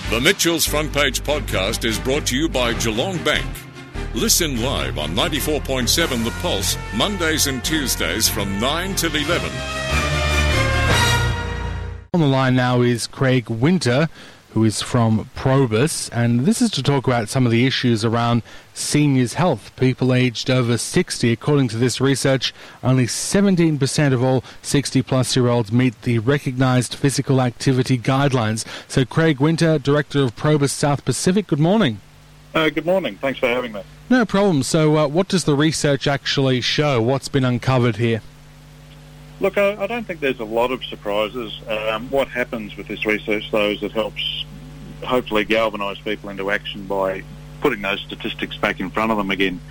The Mitchell's Front Page podcast is brought to you by Geelong Bank. Listen live on 94.7 The Pulse, Mondays and Tuesdays from 9 till 11. On the line now is Craig Winter, who is from Probus, and this is to talk about some of the issues around seniors' health. People aged over 60, according to this research, only 17% of all 60-plus-year-olds meet the recognised physical activity guidelines. So Craig Winter, Director of Probus South Pacific, good morning. Good morning. Thanks for having me. No problem. So what does the research actually show? What's been uncovered here? Look, I don't think there's a lot of surprises. What happens with this research, though, is it helps hopefully galvanise people into action by putting those statistics back in front of them again.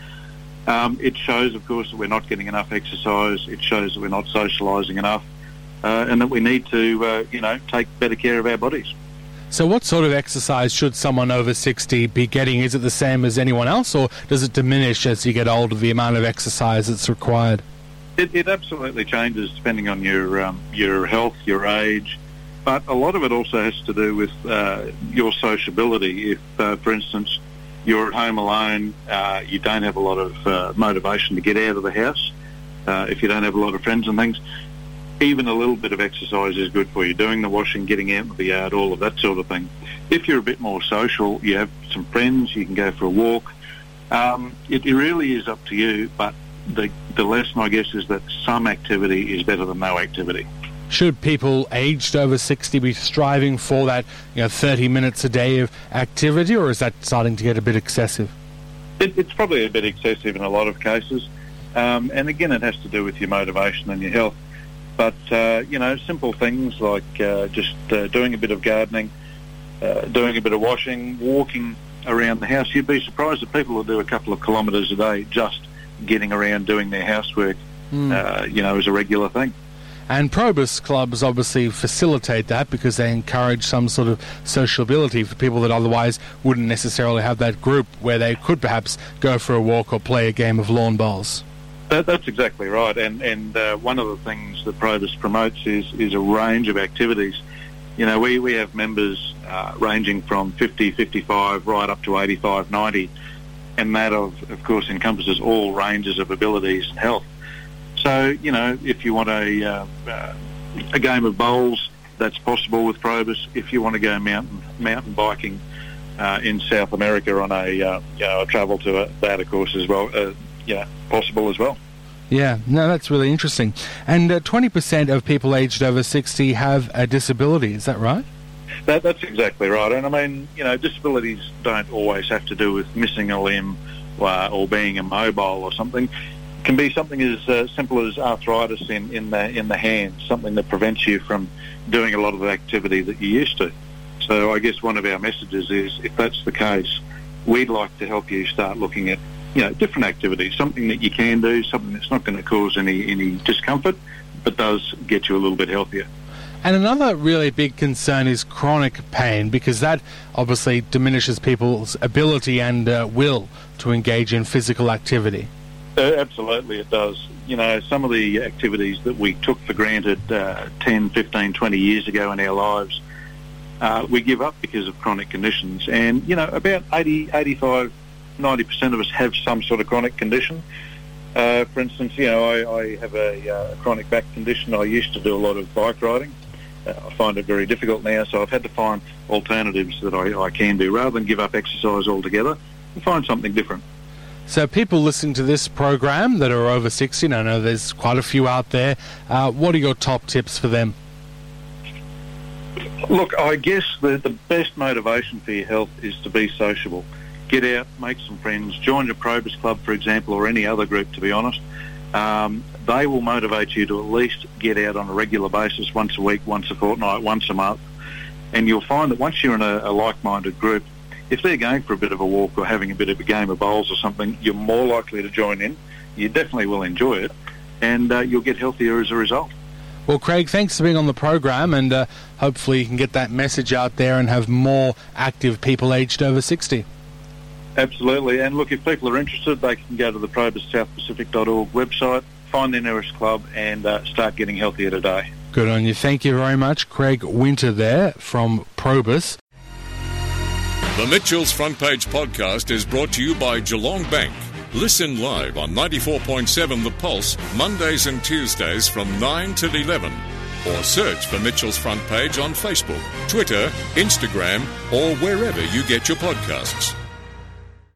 It shows, of course, that we're not getting enough exercise. It shows that we're not socialising enough, and that we need to, take better care of our bodies. So what sort of exercise should someone over 60 be getting? Is it the same as anyone else, or does it diminish as you get older, the amount of exercise that's required? It absolutely changes depending on your health, your age, but a lot of it also has to do with your sociability. If, for instance, you're at home alone, you don't have a lot of motivation to get out of the house, if you don't have a lot of friends and things, even a little bit of exercise is good for you. Doing the washing, getting out into the yard, all of that sort of thing. If you're a bit more social, you have some friends, you can go for a walk. It really is up to you, but the lesson, I guess, is that some activity is better than no activity. Should people aged over 60 be striving for that 30 minutes a day of activity, or is that starting to get a bit excessive? It's probably a bit excessive in a lot of cases. And again, it has to do with your motivation and your health. But, simple things like just doing a bit of gardening, doing a bit of washing, walking around the house. You'd be surprised that people will do a couple of kilometres a day just getting around doing their housework, as a regular thing. And Probus clubs obviously facilitate that because they encourage some sort of sociability for people that otherwise wouldn't necessarily have that group where they could perhaps go for a walk or play a game of lawn bowls. That's exactly right. And one of the things that Probus promotes is a range of activities. We have members ranging from 50, 55, right up to 85, 90. And that, of course, encompasses all ranges of abilities and health. So, if you want a game of bowls, that's possible with Probus. If you want to go mountain biking in South America on a travel to that, of course, as well, possible as well. Yeah, no, that's really interesting. And 20% of people aged over 60 have a disability, is that right? That's exactly right. And I mean, disabilities don't always have to do with missing a limb or being immobile or something. It can be something as simple as arthritis in the hands, something that prevents you from doing a lot of the activity that you used to. So I guess one of our messages is, if that's the case, we'd like to help you start looking at different activities, something that you can do, something that's not going to cause any discomfort, but does get you a little bit healthier. And another really big concern is chronic pain, because that obviously diminishes people's ability and will to engage in physical activity. Absolutely, it does. Some of the activities that we took for granted 10, 15, 20 years ago in our lives, we give up because of chronic conditions. And, about 80, 85, 90% of us have some sort of chronic condition. For instance, I have a chronic back condition. I used to do a lot of bike riding. I find it very difficult now, so I've had to find alternatives that I can do. Rather than give up exercise altogether, I find something different. So people listening to this program that are over 60, and I know there's quite a few out there, what are your top tips for them? Look, I guess the best motivation for your health is to be sociable. Get out, make some friends, join a Probus club, for example, or any other group, to be honest. They will motivate you to at least get out on a regular basis, once a week, once a fortnight, once a month. And you'll find that once you're in a like-minded group, if they're going for a bit of a walk or having a bit of a game of bowls or something, you're more likely to join in. You definitely will enjoy it, and you'll get healthier as a result. Well, Craig, thanks for being on the program, and hopefully you can get that message out there and have more active people aged over 60. Absolutely. And look, if people are interested, they can go to the probussouthpacific.org website, find their nearest club, and start getting healthier today. Good on you. Thank you very much. Craig Winter there from Probus. The Mitchell's Front Page podcast is brought to you by Geelong Bank. Listen live on 94.7 The Pulse, Mondays and Tuesdays from 9 till 11. Or search for Mitchell's Front Page on Facebook, Twitter, Instagram, or wherever you get your podcasts.